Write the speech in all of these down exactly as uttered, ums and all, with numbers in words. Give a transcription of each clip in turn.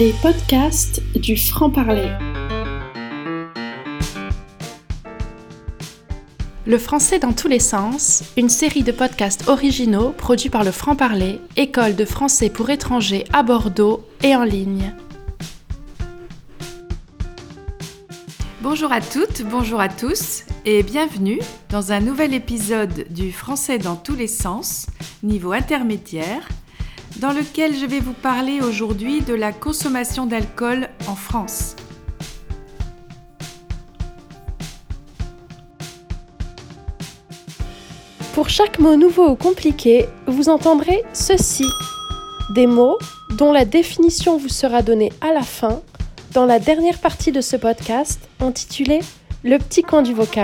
Les podcasts du franc-parler. Le français dans tous les sens, une série de podcasts originaux produits par le franc-parler, école de français pour étrangers à Bordeaux et en ligne. Bonjour à toutes, bonjour à tous et bienvenue dans un nouvel épisode du français dans tous les sens, niveau intermédiaire, dans lequel je vais vous parler aujourd'hui de la consommation d'alcool en France. Pour chaque mot nouveau ou compliqué, vous entendrez ceci. Des mots dont la définition vous sera donnée à la fin, dans la dernière partie de ce podcast, intitulée « Le petit coin du vocable ».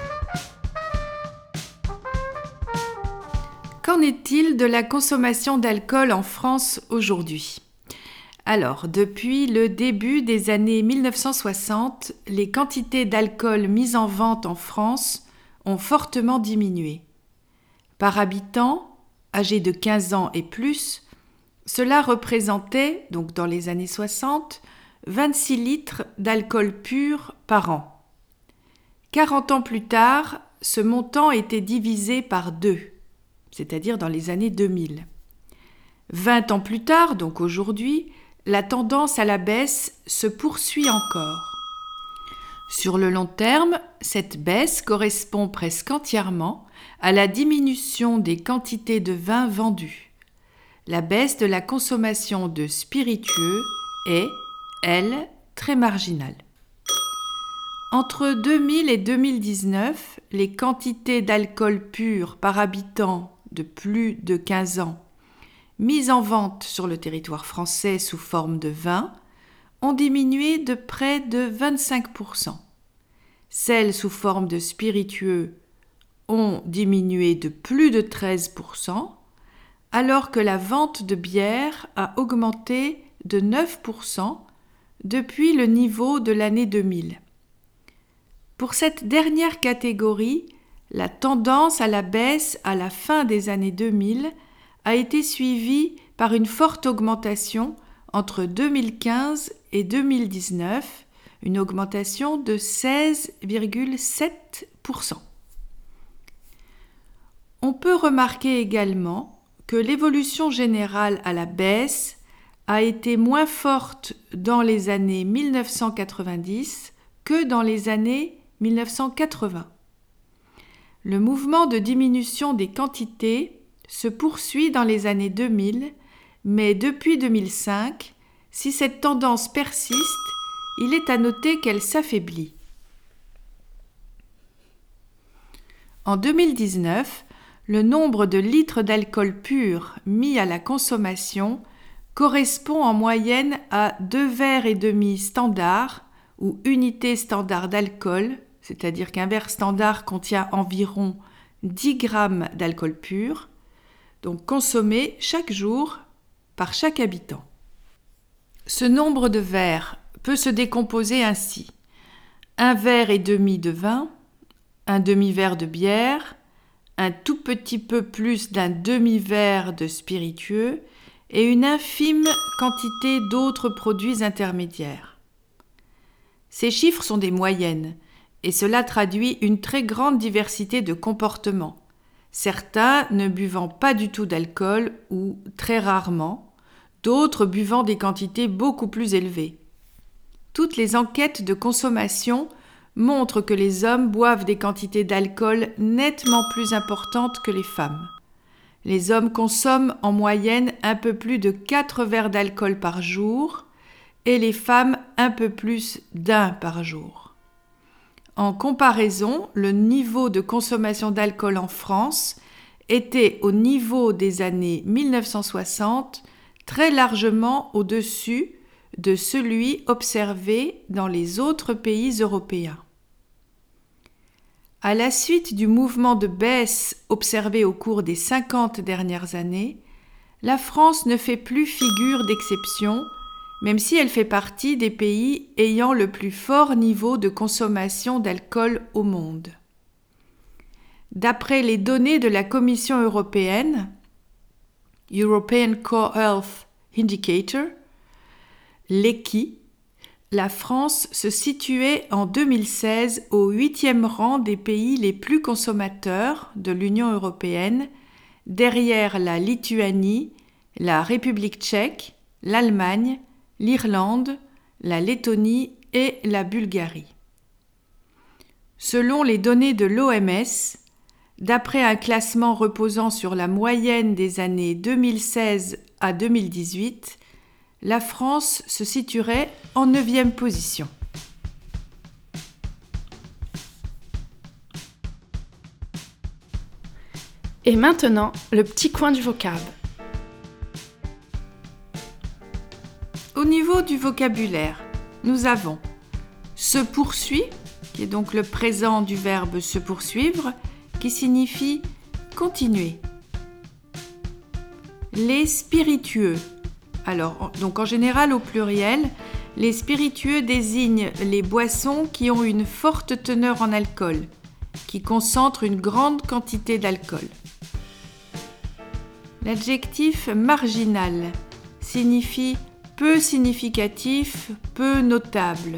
Qu'en est-il de la consommation d'alcool en France aujourd'hui ? Alors, depuis le début des années mille neuf cent soixante, les quantités d'alcool mises en vente en France ont fortement diminué. Par habitant, âgé de quinze ans et plus, cela représentait, donc dans les années soixante, vingt-six litres d'alcool pur par an. quarante ans plus tard, ce montant était divisé par deux, c'est-à-dire dans les années deux mille. vingt ans plus tard, donc aujourd'hui, la tendance à la baisse se poursuit encore. Sur le long terme, cette baisse correspond presque entièrement à la diminution des quantités de vin vendues. La baisse de la consommation de spiritueux est, elle, très marginale. Entre deux mille et deux mille dix-neuf, les quantités d'alcool pur par habitant de plus de quinze ans mises en vente sur le territoire français sous forme de vin ont diminué de près de vingt-cinq pour cent. Celles sous forme de spiritueux ont diminué de plus de treize pour cent, alors que la vente de bière a augmenté de neuf pour cent depuis le niveau de l'année deux mille. Pour cette dernière catégorie, la tendance à la baisse à la fin des années deux mille a été suivie par une forte augmentation entre deux mille quinze et deux mille dix-neuf, une augmentation de seize virgule sept pour cent. On peut remarquer également que l'évolution générale à la baisse a été moins forte dans les années mille neuf cent quatre-vingt-dix que dans les années mille neuf cent quatre-vingts. Le mouvement de diminution des quantités se poursuit dans les années deux mille, mais depuis deux mille cinq, si cette tendance persiste, il est à noter qu'elle s'affaiblit. En deux mille dix-neuf, le nombre de litres d'alcool pur mis à la consommation correspond en moyenne à deux verres et demi standards ou unités standards d'alcool, c'est-à-dire qu'un verre standard contient environ dix grammes d'alcool pur, donc consommé chaque jour par chaque habitant. Ce nombre de verres peut se décomposer ainsi. Un verre et demi de vin, un demi-verre de bière, un tout petit peu plus d'un demi-verre de spiritueux et une infime quantité d'autres produits intermédiaires. Ces chiffres sont des moyennes et cela traduit une très grande diversité de comportements, certains ne buvant pas du tout d'alcool ou très rarement, d'autres buvant des quantités beaucoup plus élevées. Toutes les enquêtes de consommation montrent que les hommes boivent des quantités d'alcool nettement plus importantes que les femmes. Les hommes consomment en moyenne un peu plus de quatre verres d'alcool par jour et les femmes un peu plus d'un par jour. En comparaison, le niveau de consommation d'alcool en France était au niveau des années mille neuf cent soixante très largement au-dessus de celui observé dans les autres pays européens. À la suite du mouvement de baisse observé au cours des cinquante dernières années, la France ne fait plus figure d'exception, même si elle fait partie des pays ayant le plus fort niveau de consommation d'alcool au monde. D'après les données de la Commission européenne, European Core Health Indicator, l'équi, la France se situait en deux mille seize au huitième rang des pays les plus consommateurs de l'Union européenne, derrière la Lituanie, la République tchèque, l'Allemagne, l'Irlande, la Lettonie et la Bulgarie. Selon les données de l'O M S, d'après un classement reposant sur la moyenne des années deux mille seize à deux mille dix-huit, la France se situerait en neuvième position. Et maintenant, le petit coin du vocable. Au niveau du vocabulaire, nous avons se poursuit, qui est donc le présent du verbe se poursuivre, qui signifie continuer. Les spiritueux. Alors, donc en général au pluriel, les spiritueux désignent les boissons qui ont une forte teneur en alcool, qui concentrent une grande quantité d'alcool. L'adjectif marginal signifie peu significatif, peu notable.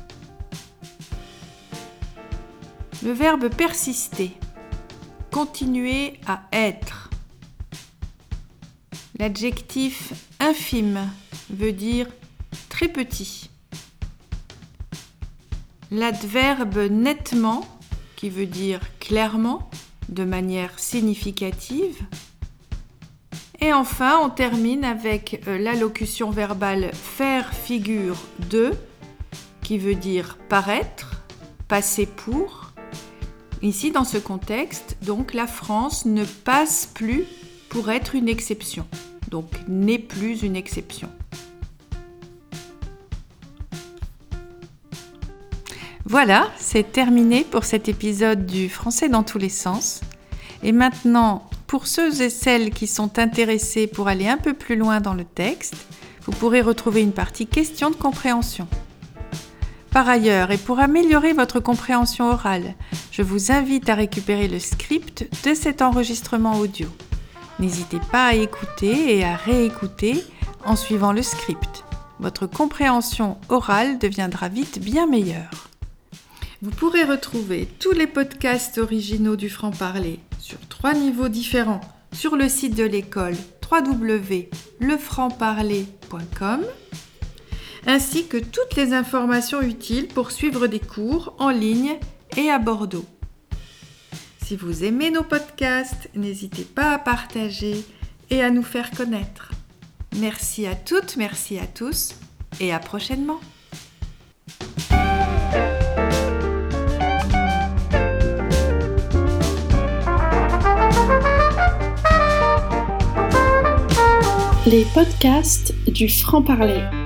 Le verbe persister, continuer à être. L'adjectif infime veut dire très petit. L'adverbe nettement, qui veut dire clairement, de manière significative. Et enfin, on termine avec l'allocution verbale faire figure de, qui veut dire paraître, passer pour. Ici, dans ce contexte, donc, la France ne passe plus pour être une exception, donc n'est plus une exception. Voilà, c'est terminé pour cet épisode du Français dans tous les sens. Et maintenant, pour ceux et celles qui sont intéressés pour aller un peu plus loin dans le texte, vous pourrez retrouver une partie questions de compréhension. Par ailleurs, et pour améliorer votre compréhension orale, je vous invite à récupérer le script de cet enregistrement audio. N'hésitez pas à écouter et à réécouter en suivant le script. Votre compréhension orale deviendra vite bien meilleure. Vous pourrez retrouver tous les podcasts originaux du franc-parler sur trois niveaux différents sur le site de l'école w w w point le franc parler point com ainsi que toutes les informations utiles pour suivre des cours en ligne et à Bordeaux. Si vous aimez nos podcasts, n'hésitez pas à partager et à nous faire connaître. Merci à toutes, merci à tous et à prochainement. Les podcasts du franc-parler.